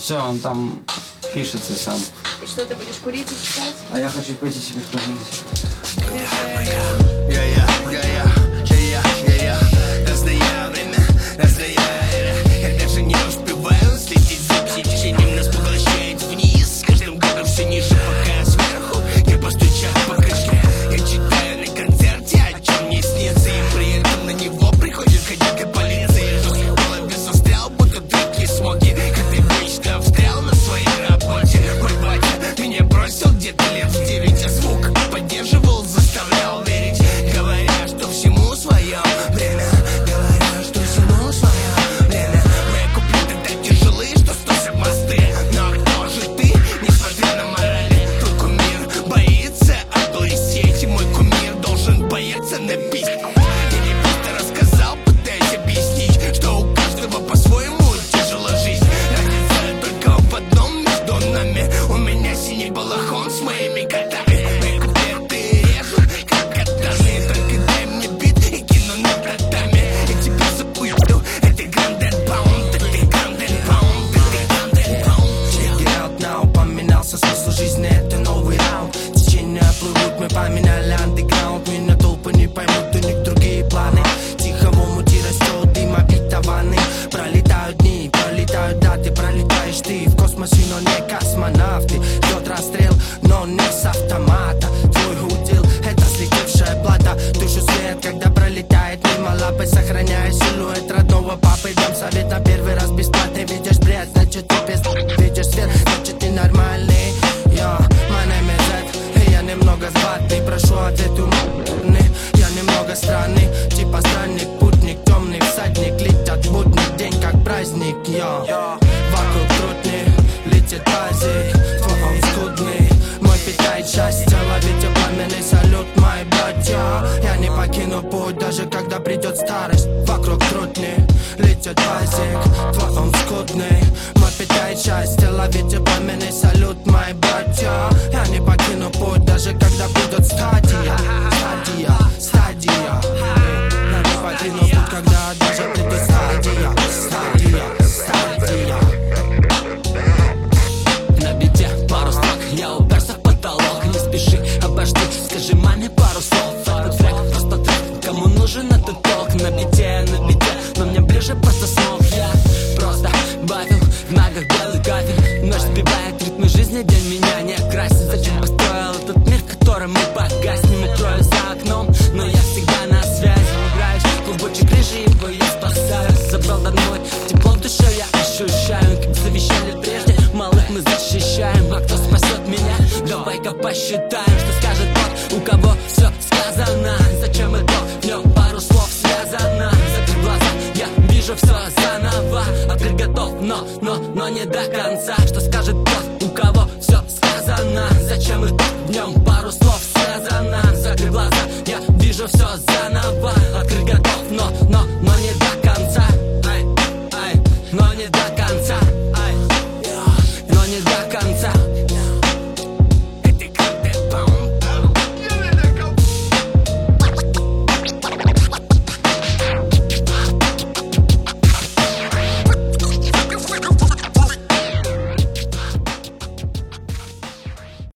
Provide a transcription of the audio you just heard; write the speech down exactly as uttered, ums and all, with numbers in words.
Все, он там пишется сам. И что, ты будешь курить и читать? А я хочу пойти себе курить. Разное время, разное эра. Я даже не успеваю следить за течением. Нас поглощает вниз, с каждым годом все ниже, пока сверху не постучат по крышке. Я читаю на концерте, о чем мне снится, и при этом на него приходит ходяка полиции. В голове застрял, будто дикие смоги. Как ты вечно встрял на своей работе. Мой батя меня бросил где-то лет в девять, а звук поддерживал, заставлял верить, говоря, что всему свое время. Говоря, что всему свое время. Мои куплеты так тяжелы, что сносят мосты. Но кто же ты, несмотря на морали? Твой кумир боится облысеть, и мой кумир должен бояться напить. Я не просто рассказал, пытаясь объяснить, что у каждого по-своему тяжела жизнь. Разница только в одном между нами. У меня синий балахон с моими котами. Мои куплеты режут, как катаны. Только дай мне бит и кину на братами. Я тебя запущу, это гранден паунд, это гранден паунд, это гранден паунд. Check it out now, поменялся смысл жизни, это новый раунд. Течения плывут, мы поменяли андеграунд. Меня толпы не поймут, у них другие планы. Тихо в омуте растет дым обетованный. Пролетают дни, пролетают даты, пролетаешь ты в космосе, но не космонавты. Идет расстрел, но не с автомата. Твой удел — это слетевшая плата. Душу свет, когда пролетает мимо лапы, сохраняя силуэт родного папы. Дам совет на первый раз бесплатный. Видишь бред, значит ты без... Видишь свет, значит ты нормальный. Я, my name is Zed, и я немного сбатный. Прошу ответ умный, я немного странный. Типа странник, путник, темный всадник. Летят будний день, как праздник. Я, вокруг трудный, летит тазик. Твой он скудный, мой питает счастье. Ловите пламенный салют, мои братья. Я не покину путь, даже когда придет старость. Вокруг трудный, летит тазик. Твой он скудный, мой питает счастье. Ловите пламенный салют, мои братья. Я не покину путь, даже когда придет стадия. Стадия, стадия. Я не покину путь, когда даже придет стадия. Стадия, стадия. На бите пару строк, я уперся в потолок. Не спеши, обожди, скажи маме пару слов. Этот трек, просто трек, кому нужен этот толк? На бите, на бите, но мне ближе просто смог. Я просто бавил, в ногах белый кафель. Ночь сбивает ритмы жизни, день меня не красит. Зачем построил этот мир, в котором мы погаснем? Укрою за окном, но я всегда на связи. Играюсь в клубочек рыжий, его я спасаю. Забрал домой тепло в душе, я ощущаю. Как завещали прежде, малых мы защищаем. А кто спасет меня? Давай-ка посчитаем, что скажет тот, у кого все сказано. Зачем итог? В нем пару слов связано. Закрыть глаза, я вижу все заново. Открыть готов, но, но, но не до конца. Что скажет тот, у кого все сказано? Зачем итог? В нем пару слов связано. Закрыть глаза, я вижу все заново. Открыть готов.